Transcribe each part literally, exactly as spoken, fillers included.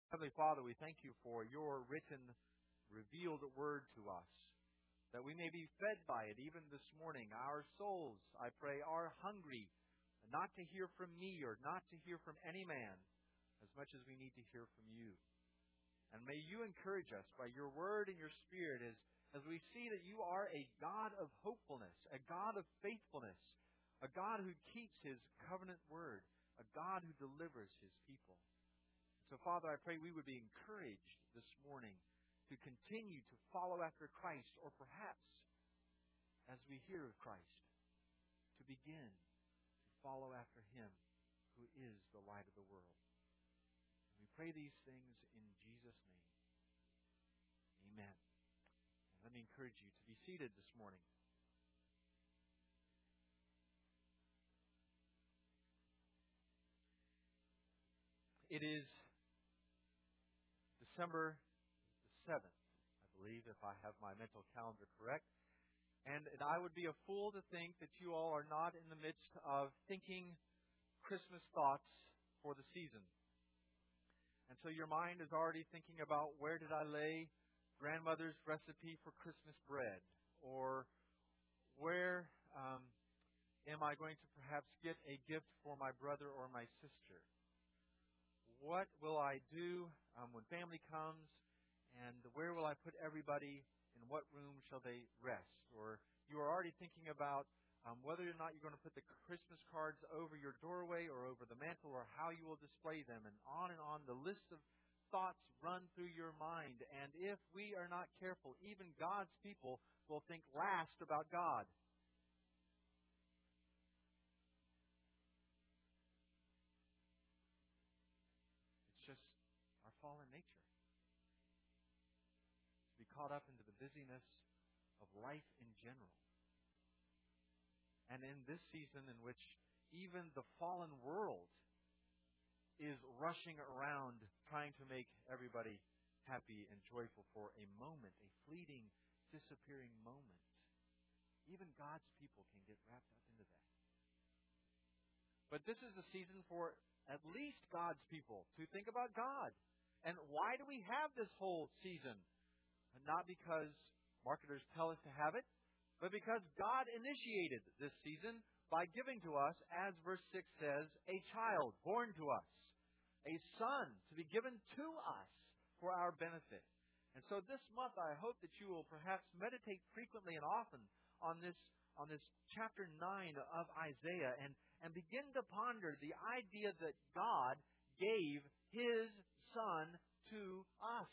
Heavenly Father, we thank you for your written, revealed word to us, that we may be fed by it even this morning. Our souls, I pray, are hungry, not to hear from me or not to hear from any man, as much as we need to hear from you. And may you encourage us by your word and your spirit as, as we see that you are a God of hopefulness, a God of faithfulness, a God who keeps His covenant word, a God who delivers His people. So, Father, I pray we would be encouraged this morning to continue to follow after Christ, or perhaps, as we hear of Christ, to begin to follow after Him who is the light of the world. We pray these things in Jesus' name. Amen. And let me encourage you to be seated this morning. It is December the seventh, I believe, if I have my mental calendar correct. And, and I would be a fool to think that you all are not in the midst of thinking Christmas thoughts for the season. And so your mind is already thinking about, where did I lay grandmother's recipe for Christmas bread? Or where um, am I going to perhaps get a gift for my brother or my sister? What will I do um, when family comes? And where will I put everybody? In what room shall they rest? Or you are already thinking about Um, whether or not you're going to put the Christmas cards over your doorway or over the mantle, or how you will display them, and on and on. The list of thoughts run through your mind. And if we are not careful, even God's people will think last about God. It's just our fallen nature to be caught up into the busyness of life in general. And in this season in which even the fallen world is rushing around trying to make everybody happy and joyful for a moment, a fleeting, disappearing moment, even God's people can get wrapped up into that. But this is the season for at least God's people to think about God. And why do we have this whole season? Not because marketers tell us to have it, but because God initiated this season by giving to us, as verse six says, a child born to us, a son to be given to us for our benefit. And so this month I hope that you will perhaps meditate frequently and often on this on this chapter nine of Isaiah and, and begin to ponder the idea that God gave His Son to us.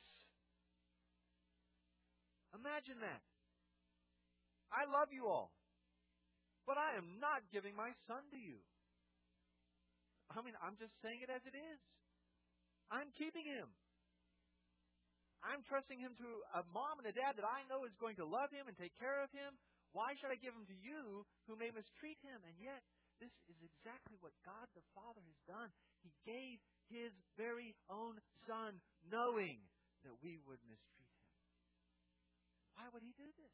Imagine that. I love you all, but I am not giving my son to you. I mean, I'm just saying it as it is. I'm keeping him. I'm trusting him to a mom and a dad that I know is going to love him and take care of him. Why should I give him to you who may mistreat him? And yet, this is exactly what God the Father has done. He gave His very own Son, knowing that we would mistreat him. Why would He do this?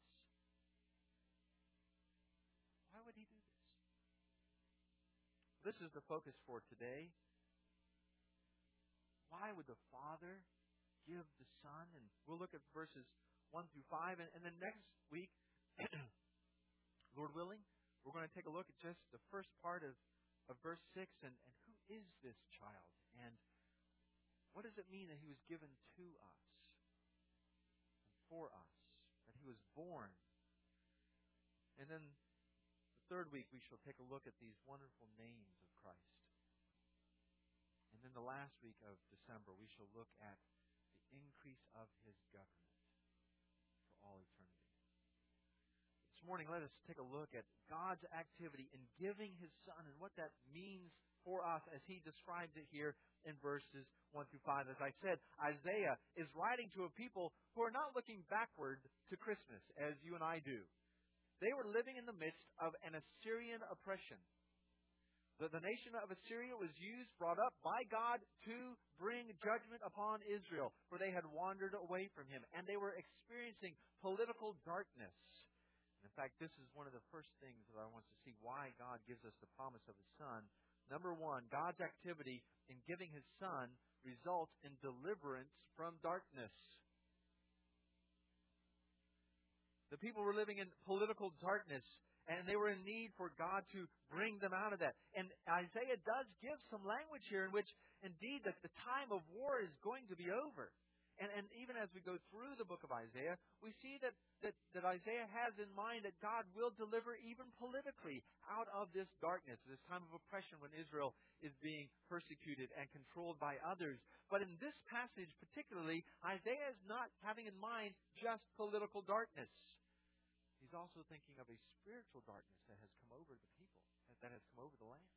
Why would He do this? This is the focus for today. Why would the Father give the Son? And we'll look at verses one through five. And, and then next week, Lord willing, we're going to take a look at just the first part of, of verse six. And, and who is this child? And what does it mean that He was given to us and for us? That He was born. And then third week, we shall take a look at these wonderful names of Christ. And then the last week of December, we shall look at the increase of His government for all eternity. This morning, let us take a look at God's activity in giving His Son and what that means for us as He describes it here in verses one through five. As I said, Isaiah is writing to a people who are not looking backward to Christmas as you and I do. They were living in the midst of an Assyrian oppression. The, the nation of Assyria was used, brought up by God to bring judgment upon Israel, for they had wandered away from Him, and they were experiencing political darkness. And in fact, this is one of the first things that I want to see why God gives us the promise of His Son. Number one, God's activity in giving His Son result in deliverance from darkness. The people were living in political darkness, and they were in need for God to bring them out of that. And Isaiah does give some language here in which, indeed, that the time of war is going to be over. And, and even as we go through the book of Isaiah, we see that, that, that Isaiah has in mind that God will deliver even politically out of this darkness, this time of oppression when Israel is being persecuted and controlled by others. But in this passage particularly, Isaiah is not having in mind just political darkness. He's also thinking of a spiritual darkness that has come over the people, that has come over the land.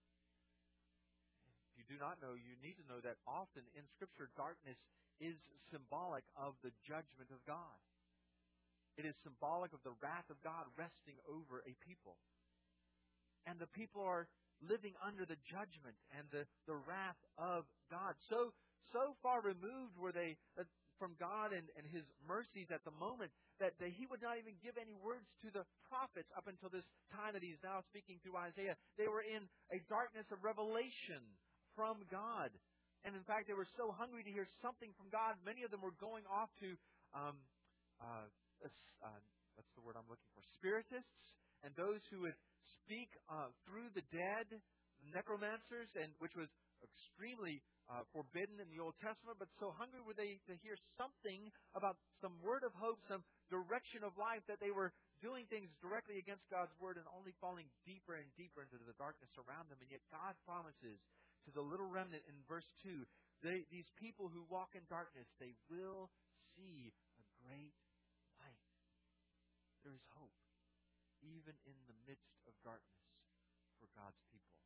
If you do not know, you need to know that often in Scripture, darkness is symbolic of the judgment of God. It is symbolic of the wrath of God resting over a people. And the people are living under the judgment and the, the wrath of God. So, so far removed were they uh, from God and, and His mercies at the moment that, that He would not even give any words to the prophets up until this time that He's now speaking through Isaiah. They were in a darkness of revelation from God. And in fact, they were so hungry to hear something from God, many of them were going off to, um, uh, uh, what's the word I'm looking for, spiritists, and those who would speak uh, through the dead, necromancers, and which was extremely uh, forbidden in the Old Testament, but so hungry were they to hear something about some word of hope, some direction of life, that they were doing things directly against God's word and only falling deeper and deeper into the darkness around them. And yet God promises to the little remnant in verse two, they, these people who walk in darkness, they will see a great light. There is hope, even in the midst of darkness, for God's people.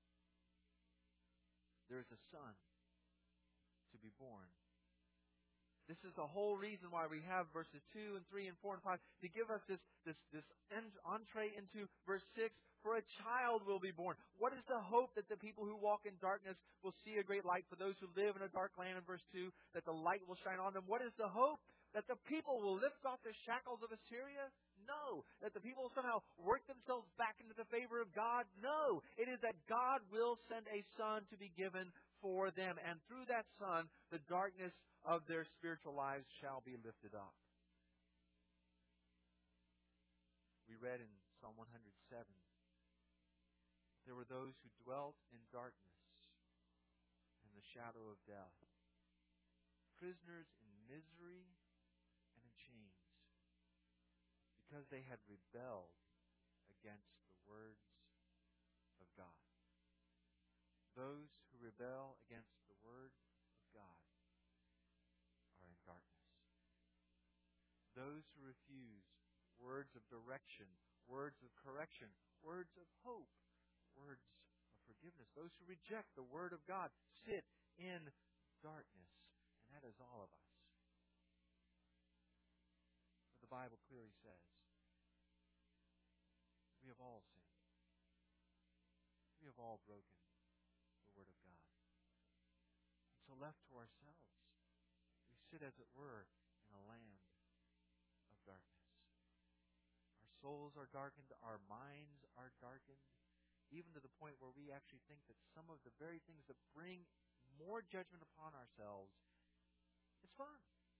There is a Son to be born. This is the whole reason why we have verses two and three and four and five to give us this, this, this entree into verse six. For a child will be born. What is the hope that the people who walk in darkness will see a great light? For those who live in a dark land, in verse two, that the light will shine on them. What is the hope? That the people will lift off the shackles of Assyria? No. That the people will somehow work themselves back into the favor of God? No. It is that God will send a Son to be given for them. And through that Son, the darkness of their spiritual lives shall be lifted up. We read in Psalm one hundred seven, there were those who dwelt in darkness and the shadow of death, prisoners in misery and in chains, because they had rebelled against the words of God. Those who rebel against the word of God are in darkness. Those who refuse words of direction, words of correction, words of hope, words of forgiveness, those who reject the word of God sit in darkness. And that is all of us. But the Bible clearly says we have all sinned. We have all broken the word of God. And so left to ourselves, we sit, as it were, in a land of darkness. Our souls are darkened. Our minds are darkened. Even to the point where we actually think that some of the very things that bring more judgment upon ourselves is fun.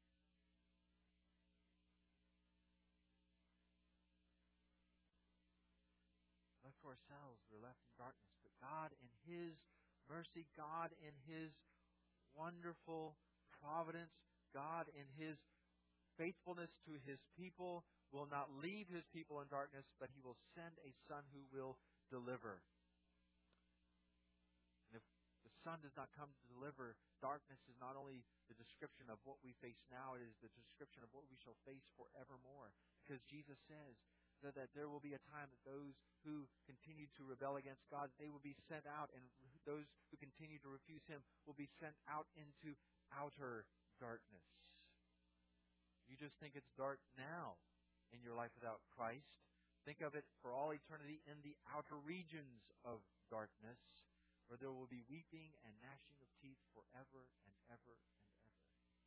Left to ourselves, we're left in darkness. But God in His mercy, God in His wonderful providence, God in His faithfulness to His people will not leave His people in darkness, but He will send a Son who will deliver. And if the Son does not come to deliver, darkness is not only the description of what we face now, it is the description of what we shall face forevermore. Because Jesus says that, that there will be a time that those who continue to rebel against God, they will be sent out, and those who continue to refuse Him will be sent out into outer darkness. You just think it's dark now in your life without Christ. Think of it for all eternity in the outer regions of darkness, where there will be weeping and gnashing of teeth forever and ever and ever.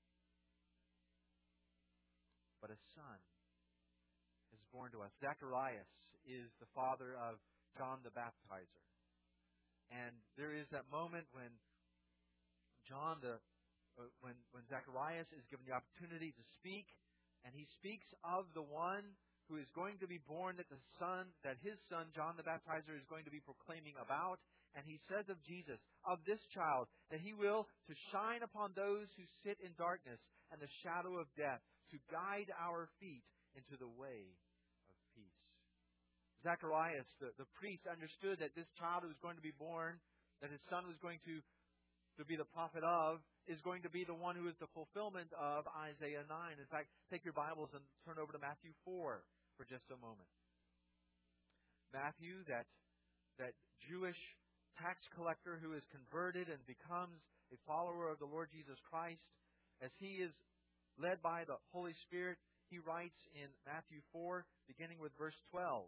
But a Son is born to us. Zacharias is the father of John the Baptizer. And there is that moment when John the uh, when, when Zacharias is given the opportunity to speak, and he speaks of the one who is going to be born, that the son, that his son, John the Baptizer, is going to be proclaiming about. And he says of Jesus, of this child, that he will to shine upon those who sit in darkness and the shadow of death, to guide our feet into the way of peace. Zacharias, the, the priest, understood that this child who was going to be born, that his son was going to, to be the prophet of, is going to be the one who is the fulfillment of Isaiah nine. In fact, take your Bibles and turn over to Matthew four for just a moment. Matthew, that, that Jewish tax collector who is converted and becomes a follower of the Lord Jesus Christ, as he is led by the Holy Spirit, he writes in Matthew four, beginning with verse twelve.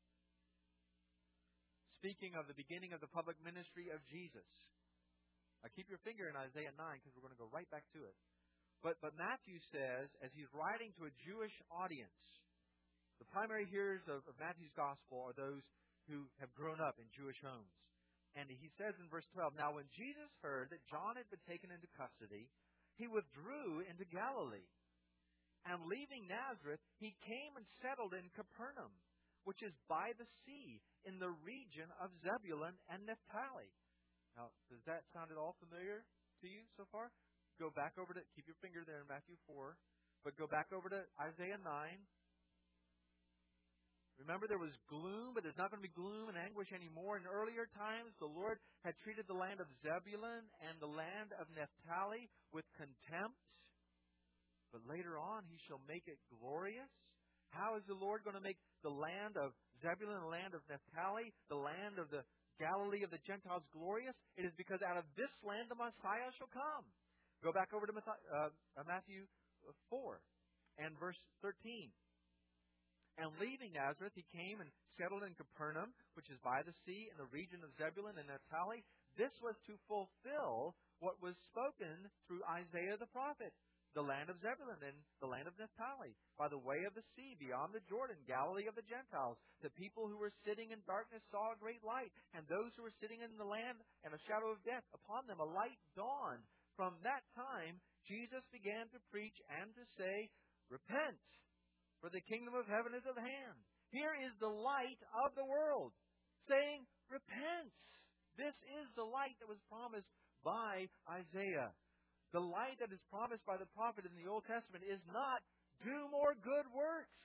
Speaking of the beginning of the public ministry of Jesus. Now keep your finger in Isaiah nine, because we're going to go right back to it. But, but Matthew says, as he's writing to a Jewish audience, the primary hearers of, of Matthew's gospel are those who have grown up in Jewish homes. And he says in verse twelve, now when Jesus heard that John had been taken into custody, he withdrew into Galilee. And leaving Nazareth, he came and settled in Capernaum, which is by the sea, in the region of Zebulun and Naphtali. Now, does that sound at all familiar to you so far? Go back over to, keep your finger there in Matthew four, but go back over to Isaiah nine. Remember, there was gloom, but there's not going to be gloom and anguish anymore. In earlier times, the Lord had treated the land of Zebulun and the land of Naphtali with contempt. But later on, He shall make it glorious. How is the Lord going to make the land of Zebulun, the land of Naphtali, the land of the Galilee of the Gentiles glorious? It is because out of this land the Messiah shall come. Go back over to Matthew four and verse thirteen. And leaving Nazareth, he came and settled in Capernaum, which is by the sea, in the region of Zebulun and Naphtali. This was to fulfill what was spoken through Isaiah the prophet. The land of Zebulun and the land of Naphtali, by the way of the sea, beyond the Jordan, Galilee of the Gentiles. The people who were sitting in darkness saw a great light, and those who were sitting in the land and a shadow of death, upon them a light dawned. From that time, Jesus began to preach and to say, repent, for the kingdom of heaven is at hand. Here is the light of the world, saying, repent. This is the light that was promised by Isaiah. The light that is promised by the prophet in the Old Testament is not do more good works.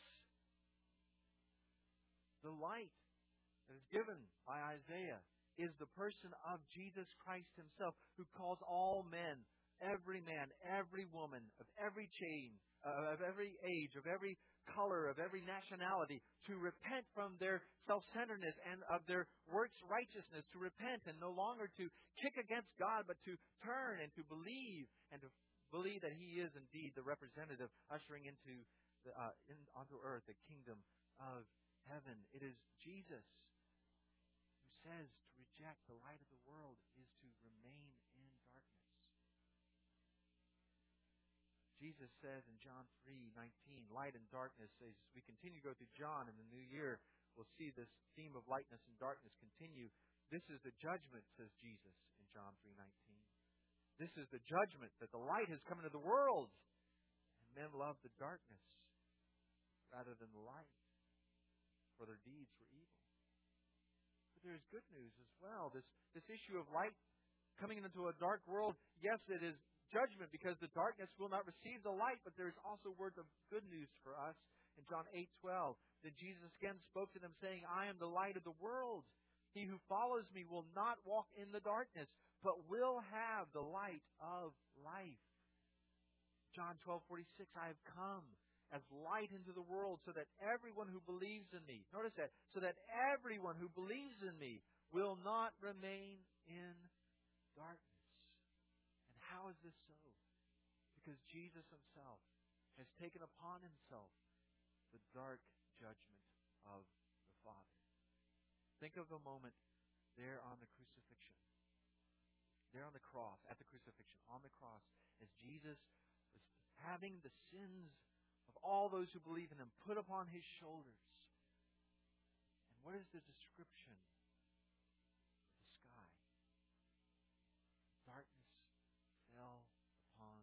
The light that is given by Isaiah is the person of Jesus Christ Himself, who calls all men, every man, every woman, of every chain, uh, of every age, of every color, of every nationality, to repent from their self-centeredness and of their works righteousness, to repent and no longer to kick against God, but to turn and to believe and to believe that He is indeed the representative ushering into the, uh, in, onto earth the kingdom of heaven. It is Jesus who says to reject the light of the world is to remain in darkness. Jesus says in John three nineteen, light and darkness, as we continue to go through John in the new year, we'll see this theme of lightness and darkness continue. This is the judgment, says Jesus in John three nineteen. This is the judgment, that the light has come into the world, and men love the darkness rather than the light, for their deeds were evil. But there's good news as well. This, this issue of light coming into a dark world, yes, it is judgment because the darkness will not receive the light, but there's also words of good news for us. In John eight twelve, then Jesus again spoke to them, saying, I am the light of the world. He who follows me will not walk in the darkness, but will have the light of life. John twelve forty-six, I have come as light into the world so that everyone who believes in me, notice that, so that everyone who believes in me will not remain in darkness. How is this so? Because Jesus Himself has taken upon Himself the dark judgment of the Father. Think of the moment there on the crucifixion. There on the cross, at the crucifixion, on the cross, as Jesus was having the sins of all those who believe in Him put upon His shoulders. And what is the description of the sky? Darkness fell upon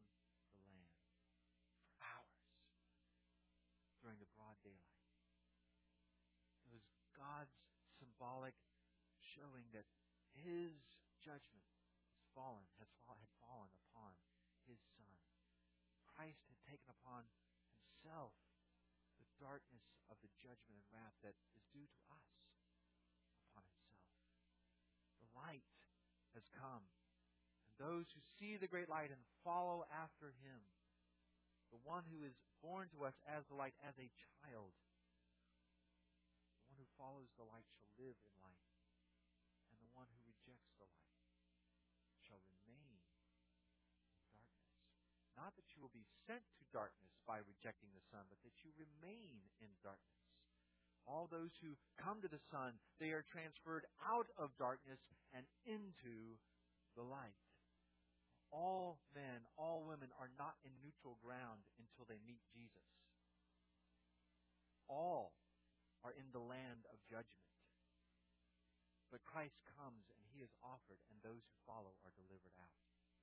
symbolic, showing that His judgment has fallen, has fall, had fallen upon His Son. Christ had taken upon Himself the darkness of the judgment and wrath that is due to us upon Himself. The light has come. And those who see the great light and follow after Him, the one who is born to us as the light, as a child, the one who follows the light shall live in light. And the one who rejects the light shall remain in darkness. Not that you will be sent to darkness by rejecting the Son, but that you remain in darkness. All those who come to the Son, they are transferred out of darkness and into the light. All men, all women are not in neutral ground until they meet Jesus. All are in the land of judgment. But Christ comes and He is offered, and those who follow are delivered out.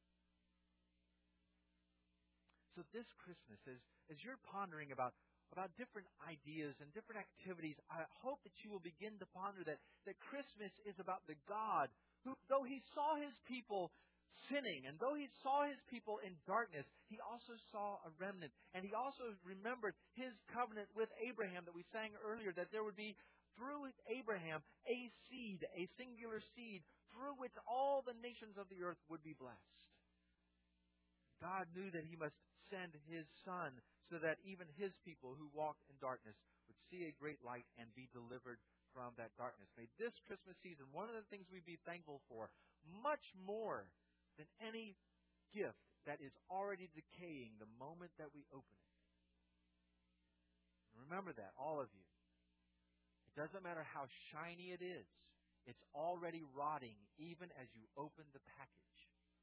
So this Christmas, as, as you're pondering about, about different ideas and different activities, I hope that you will begin to ponder that, that Christmas is about the God who, though He saw His people sinning, and though He saw His people in darkness, He also saw a remnant. And He also remembered His covenant with Abraham that we sang earlier, that there would be, through Abraham, a seed, a singular seed, through which all the nations of the earth would be blessed. God knew that He must send His Son so that even His people who walked in darkness would see a great light and be delivered from that darkness. May this Christmas season, one of the things we'd be thankful for, much more than any gift that is already decaying the moment that we open it. Remember that, all of you. It doesn't matter how shiny it is. It's already rotting even as you open the package.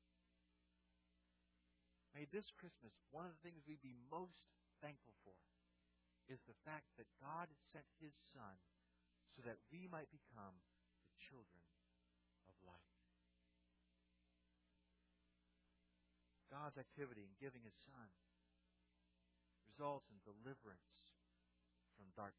May this Christmas, one of the things we'd be most thankful for is the fact that God sent His Son so that we might become the children of light. God's activity in giving His Son results in deliverance from darkness.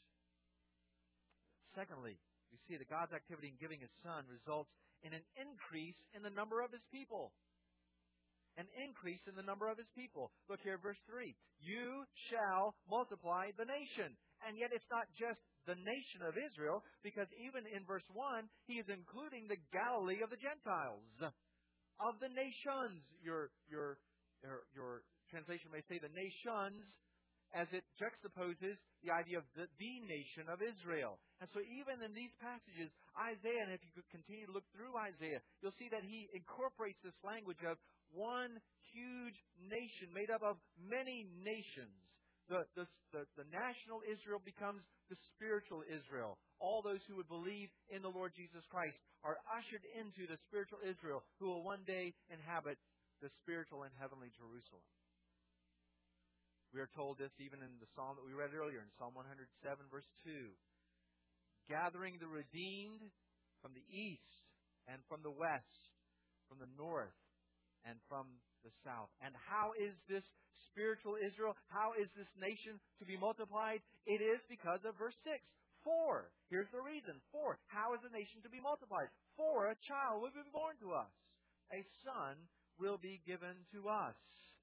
Secondly, we see that God's activity in giving His Son results in an increase in the number of His people. An increase in the number of His people. Look here, verse three. You shall multiply the nation. And yet it's not just the nation of Israel, because even in verse one, He is including the Galilee of the Gentiles. Of the nations. Your, your, your, your translation may say the nations, as it juxtaposes the idea of the, the nation of Israel. And so even in these passages, Isaiah, and if you could continue to look through Isaiah, you'll see that he incorporates this language of one huge nation made up of many nations. The, the, the, the national Israel becomes the spiritual Israel. All those who would believe in the Lord Jesus Christ are ushered into the spiritual Israel who will one day inhabit the spiritual and heavenly Jerusalem. We are told this even in the psalm that we read earlier, in Psalm one hundred seven, verse two. Gathering the redeemed from the east and from the west, from the north and from the south. And how is this spiritual Israel, how is this nation to be multiplied? It is because of verse six. For, here's the reason. For, how is the nation to be multiplied? For a child will be born to us. A son will be given to us.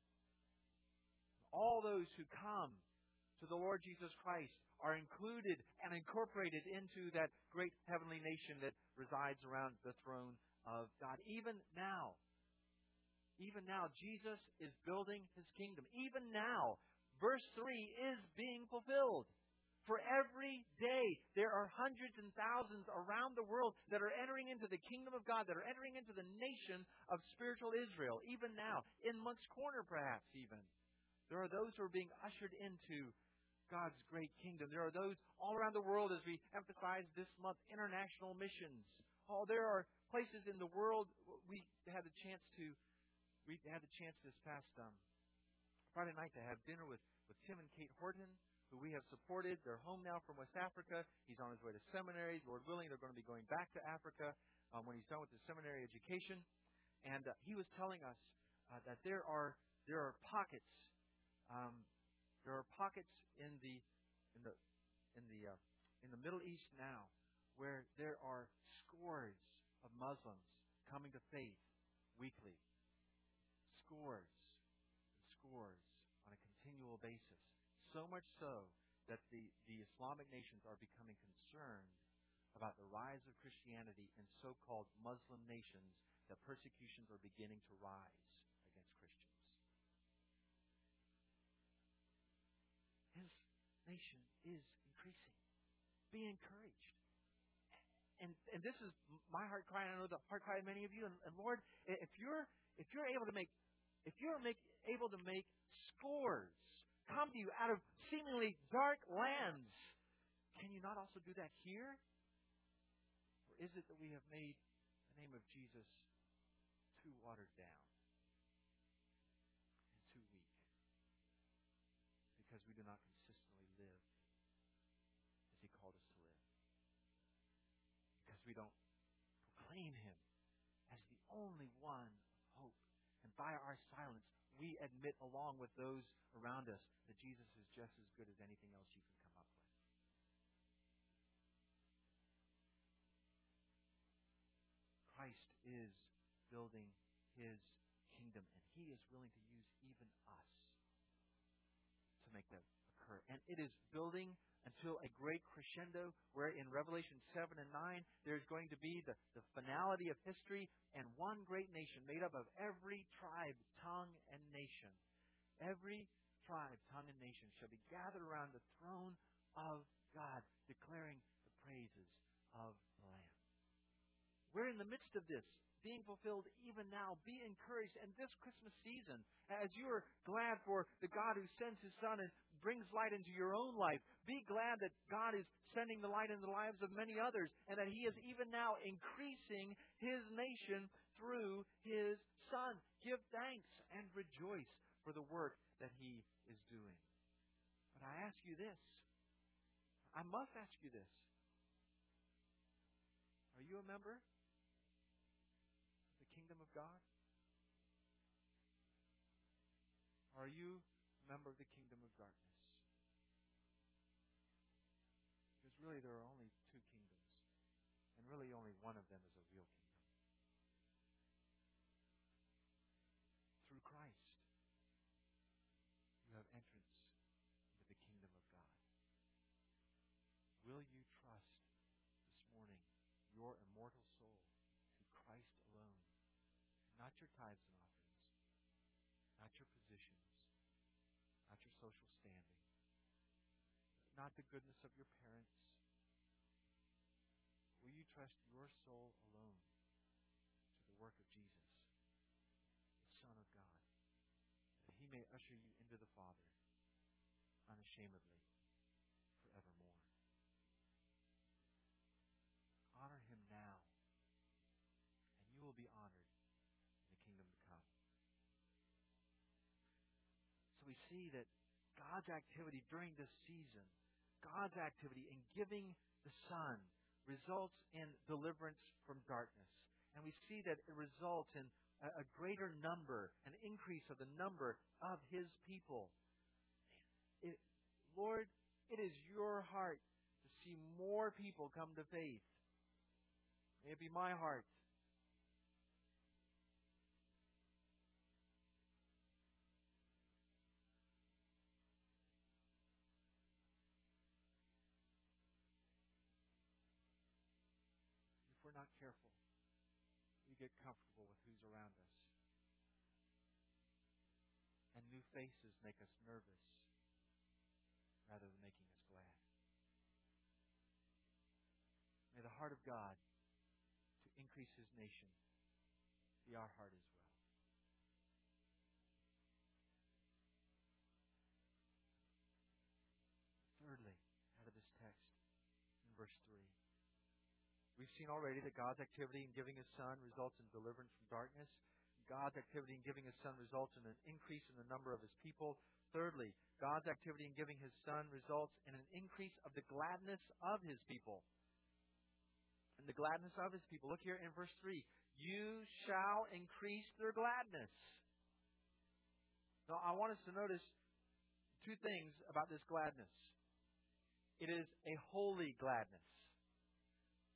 All those who come to the Lord Jesus Christ are included and incorporated into that great heavenly nation that resides around the throne of God. Even now, even now, Jesus is building His kingdom. Even now, verse three is being fulfilled. For every day, there are hundreds and thousands around the world that are entering into the kingdom of God, that are entering into the nation of spiritual Israel. Even now, in Moncks Corner perhaps even. There are those who are being ushered into God's great kingdom. There are those all around the world, as we emphasize this month, international missions. Oh, there are places in the world. We had the chance to, we had the chance this past um, Friday night to have dinner with, with Tim and Kate Horton, who we have supported. They're home now from West Africa. He's on his way to seminary. Lord willing, they're going to be going back to Africa um, when he's done with his seminary education. And uh, he was telling us uh, that there are there are pockets. Um, there are pockets in the in the in the uh, in the Middle East now where there are scores of Muslims coming to faith weekly. Scores and scores on a continual basis. So much so that the, the Islamic nations are becoming concerned about the rise of Christianity in so-called Muslim nations, that persecutions are beginning to rise against Christians. His nation is increasing. Be encouraged. And and this is my heart cry, and I know the heart cry of many of you. And, and Lord, if you're if you're able to make if you're make, able to make scores come to you out of seemingly dark lands, can you not also do that here? Or is it that we have made the name of Jesus too watered down and too weak because we do not consistently live as He called us to live? Because we don't proclaim Him as the only one of hope. And by our silence, we admit along with those around us that Jesus is just as good as anything else you can come up with. Christ is building His kingdom, and He is willing to use even us to make that occur. And it is building until a great crescendo where in Revelation seven and nine there's going to be the, the finality of history and one great nation made up of every tribe, tongue, and nation. Every tribe, tongue, and nation shall be gathered around the throne of God, declaring the praises of the Lamb. We're in the midst of this, being fulfilled even now. Be encouraged. And this Christmas season, as you are glad for the God who sends His Son and brings light into your own life, be glad that God is sending the light in the lives of many others, and that He is even now increasing His nation through His Son. Give thanks and rejoice for the work that He is doing. But I ask you this. I must ask you this. Are you a member of the kingdom of God? Or are you a member of the kingdom of darkness? Because really there are only two kingdoms. And really only one of them is a real kingdom. Through Christ, you have entrance into the kingdom of God. Will you trust this morning your immortal soul to Christ alone? Not your tithes and offerings, not your positions, not your social standing, not the goodness of your parents. Will you trust your soul alone to the work of Jesus, the Son of God, that He may usher you into the Father unashamedly forevermore? Honor Him now, and you will be honored in the kingdom to come. So we see that God's activity during this season, God's activity in giving the Son, results in deliverance from darkness. And we see that it results in a, a greater number, an increase of the number of His people. It, Lord, it is your heart to see more people come to faith. May it be my heart. If we're not careful, we get comfortable with who's around us. And new faces make us nervous rather than making us glad. May the heart of God to increase His nation be our heart as well. Thirdly, out of this text, in verse three, we've seen already that God's activity in giving His Son results in deliverance from darkness. God's activity in giving His Son results in an increase in the number of His people. Thirdly, God's activity in giving His Son results in an increase of the gladness of His people. And the gladness of His people. Look here in verse three. You shall increase their gladness. Now, I want us to notice two things about this gladness. It is a holy gladness.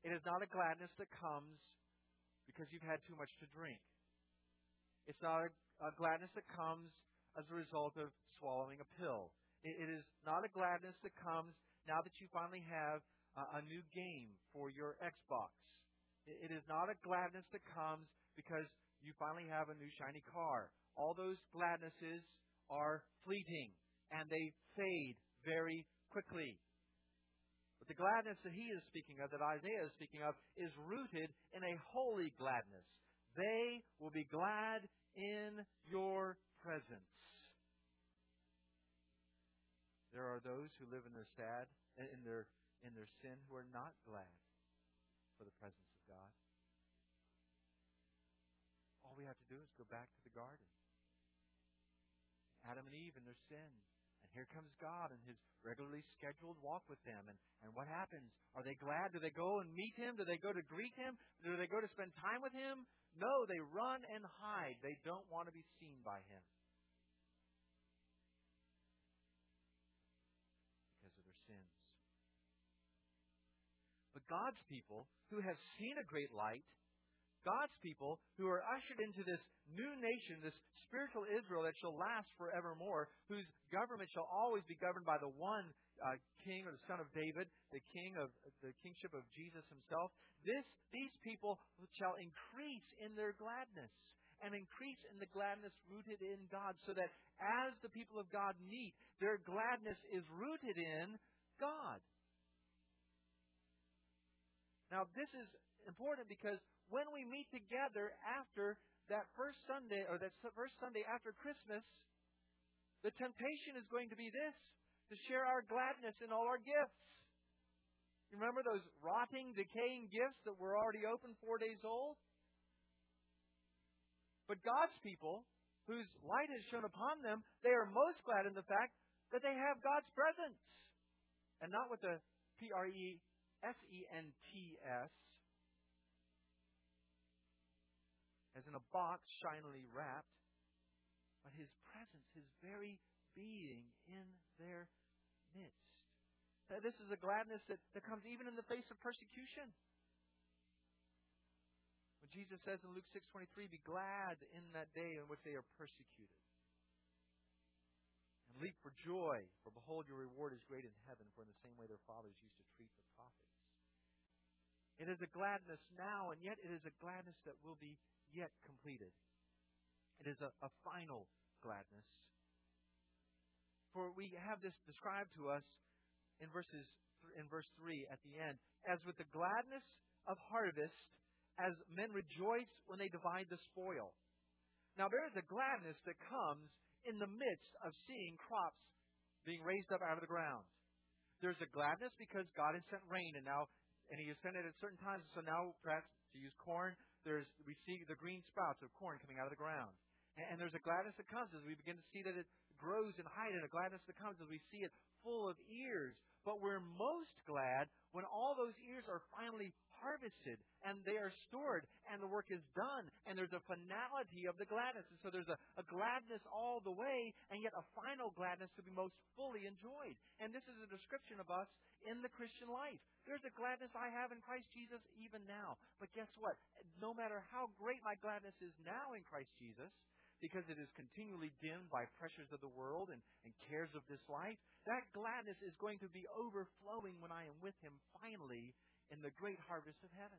It is not a gladness that comes because you've had too much to drink. It's not a, a gladness that comes as a result of swallowing a pill. It, it is not a gladness that comes now that you finally have a, a new game for your Xbox. It, it is not a gladness that comes because you finally have a new shiny car. All those gladnesses are fleeting and they fade very quickly. But the gladness that he is speaking of, that Isaiah is speaking of, is rooted in a holy gladness. They will be glad in your presence. There are those who live in their sad, in their in their sin, who are not glad for the presence of God. All we have to do is go back to the garden. Adam and Eve in their sin. And here comes God in His regularly scheduled walk with them. And, and what happens? Are they glad? Do they go and meet Him? Do they go to greet Him? Do they go to spend time with Him? No, they run and hide. They don't want to be seen by Him because of their sins. But God's people who have seen a great light, God's people who are ushered into this new nation, this spiritual Israel that shall last forevermore, whose government shall always be governed by the one uh, king or the son of David, the king of the kingship of Jesus Himself. This, these people shall increase in their gladness and increase in the gladness rooted in God, so that as the people of God meet, their gladness is rooted in God. Now, this is important because when we meet together after that first Sunday, or that first Sunday after Christmas, the temptation is going to be this, to share our gladness in all our gifts. You remember those rotting, decaying gifts that were already open four days old? But God's people, whose light is shone upon them, they are most glad in the fact that they have God's presence. And not with the P R E S E N T S, as in a box shinily wrapped, but His presence, His very being in their midst. This is a gladness that, that comes even in the face of persecution. When Jesus says in Luke six twenty-three, be glad in that day in which they are persecuted. And leap for joy, for behold, your reward is great in heaven, for in the same way their fathers used to treat the prophets. It is a gladness now, and yet it is a gladness that will be yet completed. It is a, a final gladness. For we have this described to us in verses in verse three at the end, as with the gladness of harvest, as men rejoice when they divide the spoil. Now there is a gladness that comes in the midst of seeing crops being raised up out of the ground. There's a gladness because God has sent rain, and now and He has sent it at certain times. So now, perhaps to use corn, there's we see the green sprouts of corn coming out of the ground. And, and there's a gladness that comes as we begin to see that it grows in height, and a gladness that comes as we see it full of ears. But we're most glad when all those ears are finally harvested and they are stored and the work is done, and there's a finality of the gladness. And so there's a, a gladness all the way, and yet a final gladness to be most fully enjoyed. And this is a description of us in the Christian life. There's a gladness I have in Christ Jesus even now. But guess what? No matter how great my gladness is now in Christ Jesus, because it is continually dimmed by pressures of the world and, and cares of this life, that gladness is going to be overflowing when I am with Him finally in the great harvest of heaven.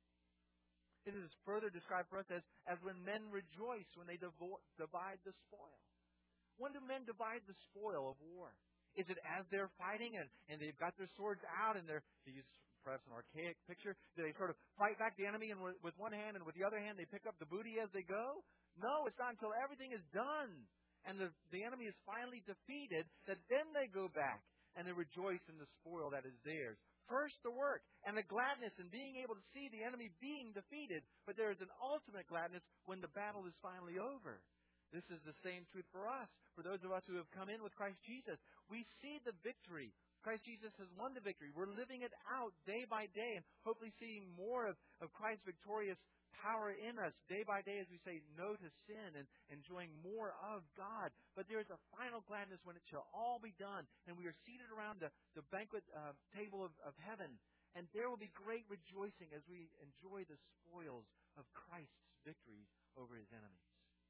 It is further described for us as, as when men rejoice when they devo- divide the spoil. When do men divide the spoil of war? Is it as they're fighting and, and they've got their swords out and they're, to use perhaps an archaic picture, do they sort of fight back the enemy and with, with one hand, and with the other hand they pick up the booty as they go? No, it's not until everything is done and the, the enemy is finally defeated that then they go back and they rejoice in the spoil that is theirs. First, the work and the gladness in being able to see the enemy being defeated, but there is an ultimate gladness when the battle is finally over. This is the same truth for us. For those of us who have come in with Christ Jesus, we see the victory. Christ Jesus has won the victory. We're living it out day by day and hopefully seeing more of, of Christ's victorious power in us day by day as we say no to sin and enjoying more of God. But there is a final gladness when it shall all be done and we are seated around the, the banquet uh, table of, of heaven, And there will be great rejoicing as we enjoy the spoils of Christ's victories over his enemies.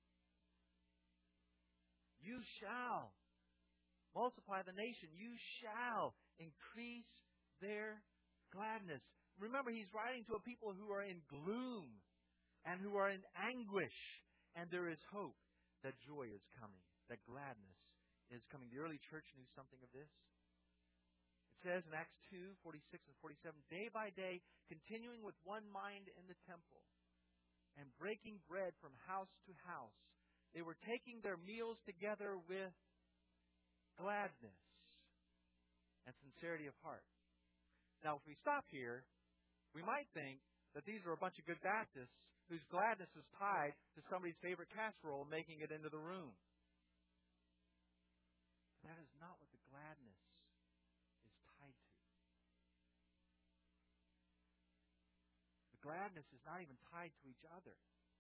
You shall multiply the nation. You shall increase their gladness. Remember, he's writing to a people who are in gloom and who are in anguish. And there is hope that joy is coming, that gladness is coming. The early church knew something of this. It says in Acts two, forty-six and forty-seven, day by day, continuing with one mind in the temple and breaking bread from house to house, they were taking their meals together with gladness and sincerity of heart. Now, if we stop here, we might think that these are a bunch of good Baptists whose gladness is tied to somebody's favorite casserole making it into the room. But that is not what the gladness is tied to. The gladness is not even tied to each other.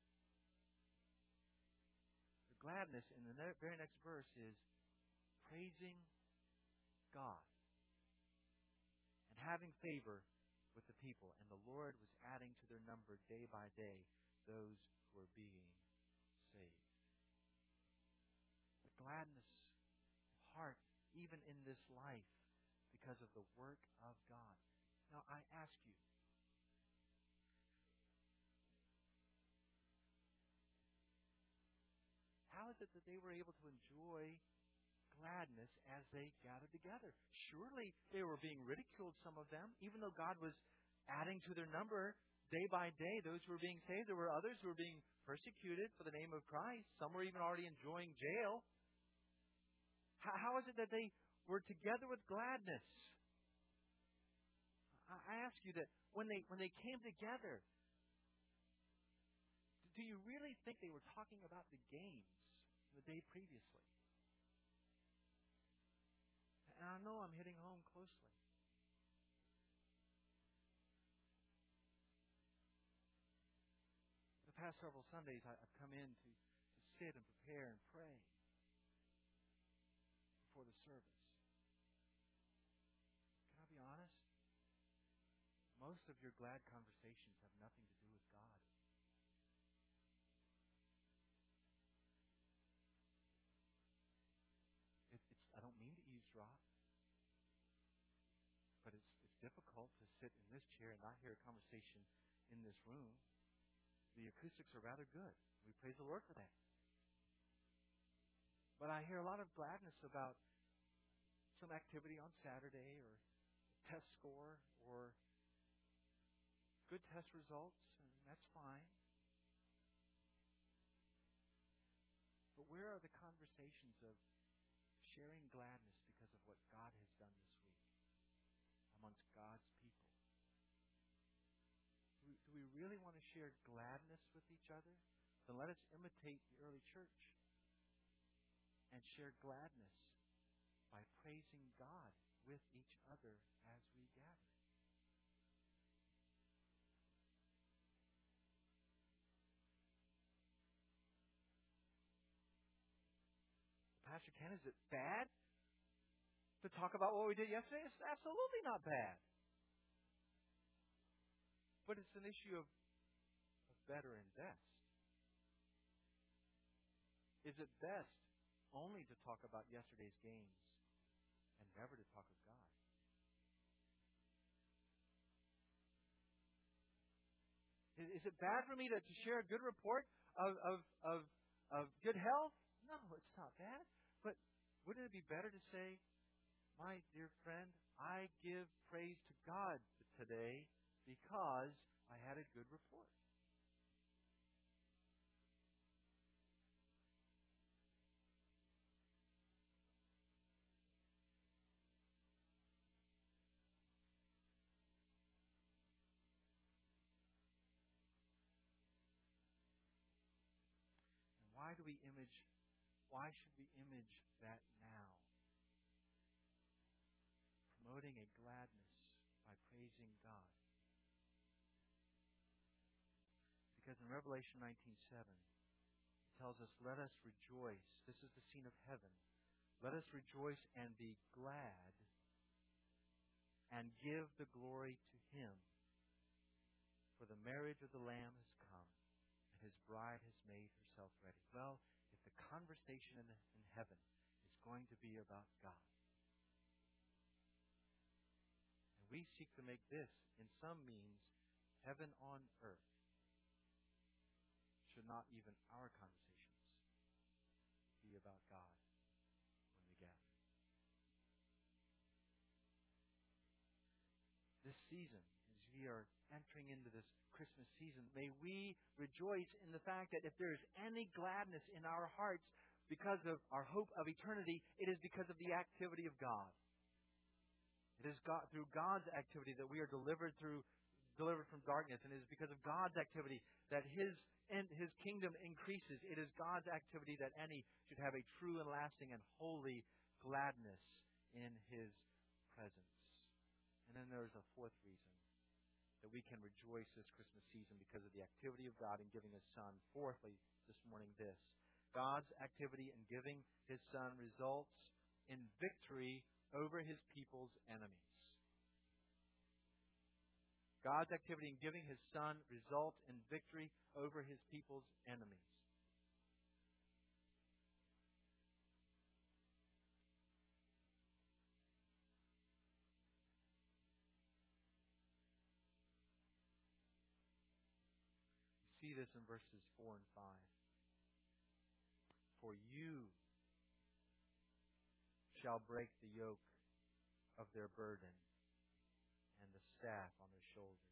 The gladness in the very next verse is praising God and having favor with the people. And the Lord was adding to their number day by day those who were being saved. The gladness of heart, even in this life, because of the work of God. Now, I ask you, how is it that they were able to enjoy gladness as they gathered together? Surely they were being ridiculed, some of them, even though God was adding to their number day by day those who were being saved. There were others who were being persecuted for the name of Christ. Some were even already enjoying jail. How, how is it that they were together with gladness? I, I ask you that when they when they came together, do you really think they were talking about the games the day previously? And I know I'm hitting home closely. The past several Sundays, I, I've come in to, to sit and prepare and pray before the service. Can I be honest? Most of your glad conversations have nothing to do with God. It, it's, I don't mean to eavesdrop, but it's, it's difficult to sit in this chair and not hear a conversation in this room. The acoustics are rather good. We praise the Lord for that. But I hear a lot of gladness about some activity on Saturday or test score or good test results, and that's fine. But where are the conversations of sharing gladness because of what God has done this week amongst God's people? Do we, do we really want to share gladness with each other? Then let us imitate the early church and share gladness by praising God with each other as we gather. Pastor Ken, is it bad to talk about what we did yesterday? It's absolutely not bad. But it's an issue of, of better and best. Is it best only to talk about yesterday's games and never to talk of God? Is, is it bad for me to, to share a good report of, of, of, of good health? No, it's not bad. But wouldn't it be better to say, my dear friend, I give praise to God today because I had a good report? And why do we image, why should we image that now? Promoting a gladness by praising God. Because in Revelation nineteen seven, it tells us, let us rejoice. This is the scene of heaven. Let us rejoice and be glad and give the glory to Him. For the marriage of the Lamb has come, and His bride has made herself ready. Well, if the conversation in, the, in heaven is going to be about God, and we seek to make this, in some means, heaven on earth, should not even our conversations be about God when we gather? This season, as we are entering into this Christmas season, may we rejoice in the fact that if there is any gladness in our hearts because of our hope of eternity, it is because of the activity of God. It is God, through God's activity that we are delivered through delivered from darkness, and it is because of God's activity that His and His kingdom increases. It is God's activity that any should have a true and lasting and holy gladness in His presence. And then there's a fourth reason that we can rejoice this Christmas season because of the activity of God in giving His Son. Fourthly, this morning, this. God's activity in giving His Son results in victory over His people's enemies. God's activity in giving His Son results in victory over His people's enemies. You see this in verses four and five. For you shall break the yoke of their burden and the staff on their shoulders.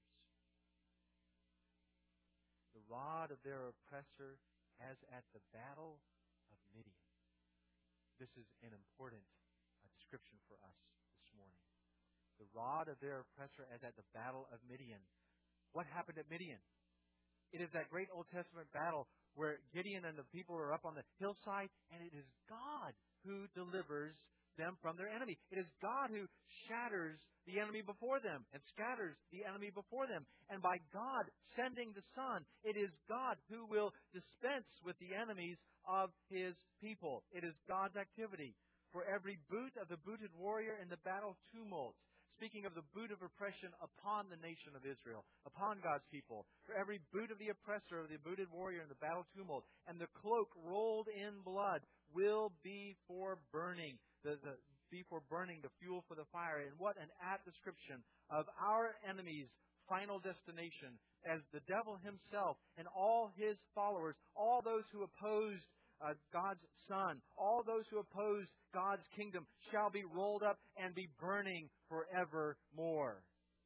The rod of their oppressor as at the battle of Midian. This is an important uh, description for us this morning. The rod of their oppressor as at the battle of Midian. What happened at Midian? It is that great Old Testament battle where Gideon and the people are up on the hillside, and it is God who delivers them from their enemy. It is God who shatters the enemy before them and scatters the enemy before them. And by God sending the Son, it is God who will dispense with the enemies of His people. It is God's activity. For every boot of the booted warrior in the battle tumult, speaking of the boot of oppression upon the nation of Israel, upon God's people, for every boot of the oppressor, of the booted warrior in the battle tumult, and the cloak rolled in blood will be for burning. The, the, be for burning the fuel for the fire. And what an apt description of our enemy's final destination, as the devil himself and all his followers, all those who opposed uh, God's Son, all those who opposed God's kingdom shall be rolled up and be burning forevermore.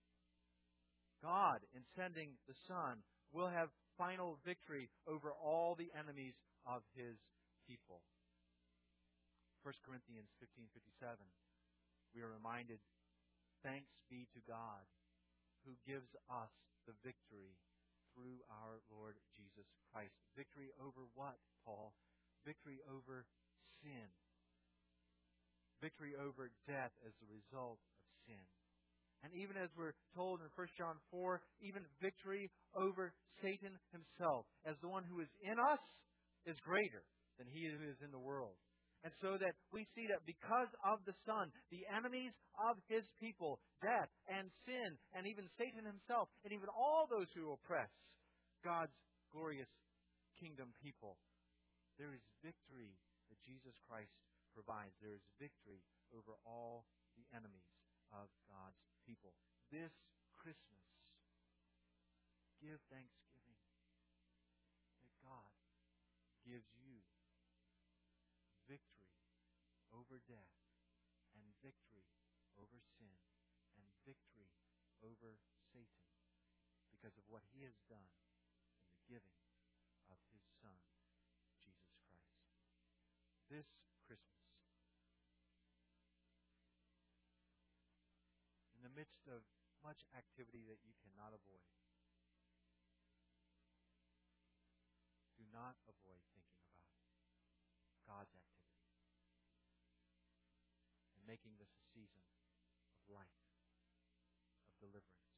God, in sending the Son, will have final victory over all the enemies of His people. First Corinthians fifteen fifty-seven, we are reminded, thanks be to God who gives us the victory through our Lord Jesus Christ. Victory over what, Paul? Victory over sin. Victory over death as a result of sin. And even as we're told in First John four, even victory over Satan himself, as the one who is in us is greater than he who is in the world. And so that we see that because of the Son, the enemies of His people, death and sin, and even Satan himself, and even all those who oppress God's glorious kingdom people, there is victory that Jesus Christ provides. There is victory over all the enemies of God's people. This Christmas, give thanksgiving that God gives you victory over death and victory over sin and victory over Satan because of what He has done in the giving of His Son, Jesus Christ. This Christmas, in the midst of much activity that you cannot avoid, do not avoid thinking about God's activity and making this a season of light, of deliverance,